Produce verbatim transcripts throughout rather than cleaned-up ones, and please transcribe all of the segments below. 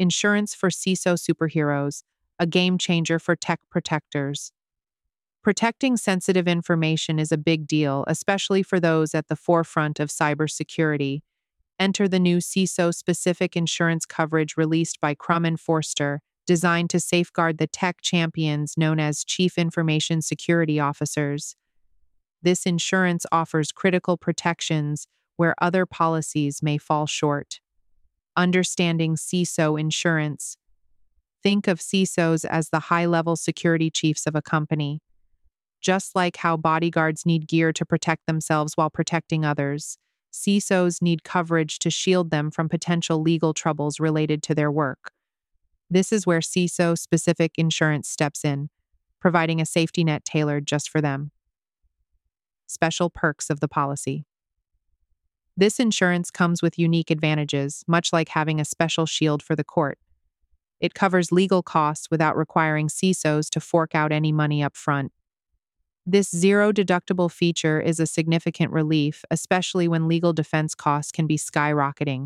Insurance for C I S O superheroes, a game changer for tech protectors. Protecting sensitive information is a big deal, especially for those at the forefront of cybersecurity. Enter the new C I S O-specific insurance coverage released by Crum and Forster, designed to safeguard the tech champions known as Chief Information Security Officers. This insurance offers critical protections where other policies may fall short. Understanding C I S O insurance. Think of C I S Os as the high-level security chiefs of a company. Just like how bodyguards need gear to protect themselves while protecting others, C I S Os need coverage to shield them from potential legal troubles related to their work. This is where C I S O-specific insurance steps in, providing a safety net tailored just for them. Special perks of the policy. This insurance comes with unique advantages, much like having a special shield for the court. It covers legal costs without requiring C I S Os to fork out any money up front. This zero-deductible feature is a significant relief, especially when legal defense costs can be skyrocketing.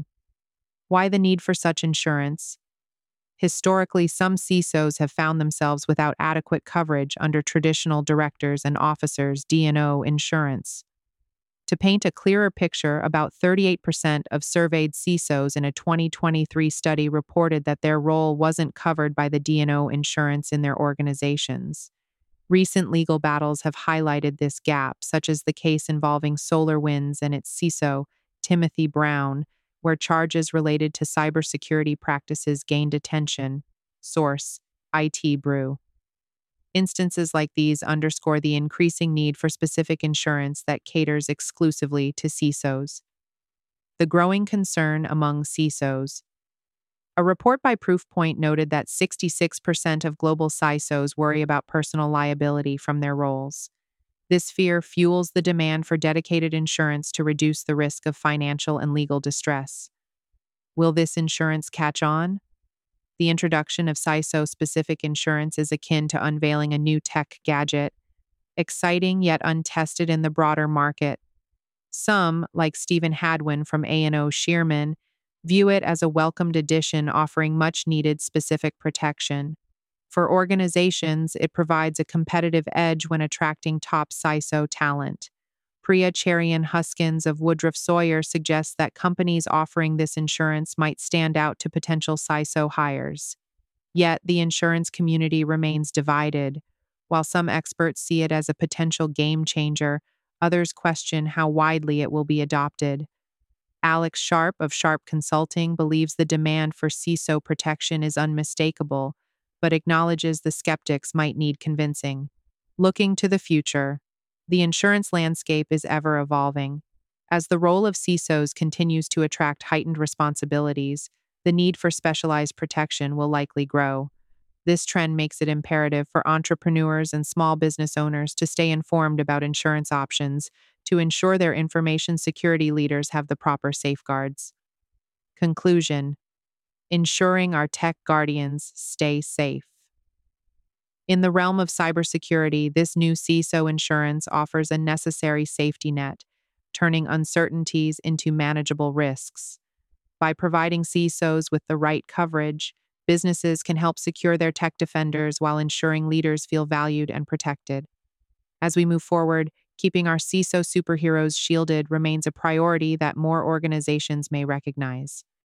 Why the need for such insurance? Historically, some C I S Os have found themselves without adequate coverage under traditional directors and officers D and O insurance. To paint a clearer picture, about thirty-eight percent of surveyed C I S Os in a twenty twenty-three study reported that their role wasn't covered by the D and O insurance in their organizations. Recent legal battles have highlighted this gap, such as the case involving SolarWinds and its C I S O, Timothy Brown, where charges related to cybersecurity practices gained attention. Source: I T Brew. Instances like these underscore the increasing need for specific insurance that caters exclusively to C I S Os. The growing concern among C I S Os. A report by Proofpoint noted that sixty-six percent of global C I S Os worry about personal liability from their roles. This fear fuels the demand for dedicated insurance to reduce the risk of financial and legal distress. Will this insurance catch on? The introduction of C I S O-specific insurance is akin to unveiling a new tech gadget, exciting yet untested in the broader market. Some, like Stephen Hadwin from A and O Shearman, view it as a welcomed addition offering much-needed specific protection. For organizations, it provides a competitive edge when attracting top C I S O talent. Priya Cherian-Huskins of Woodruff Sawyer suggests that companies offering this insurance might stand out to potential C I S O hires. Yet, the insurance community remains divided. While some experts see it as a potential game changer, others question how widely it will be adopted. Alex Sharp of Sharp Consulting believes the demand for C I S O protection is unmistakable, but acknowledges the skeptics might need convincing. Looking to the future, the insurance landscape is ever evolving. As the role of C I S Os continues to attract heightened responsibilities, the need for specialized protection will likely grow. This trend makes it imperative for entrepreneurs and small business owners to stay informed about insurance options to ensure their information security leaders have the proper safeguards. Conclusion: ensuring our tech guardians stay safe. In the realm of cybersecurity, this new C I S O insurance offers a necessary safety net, turning uncertainties into manageable risks. By providing C I S Os with the right coverage, businesses can help secure their tech defenders while ensuring leaders feel valued and protected. As we move forward, keeping our C I S O superheroes shielded remains a priority that more organizations may recognize.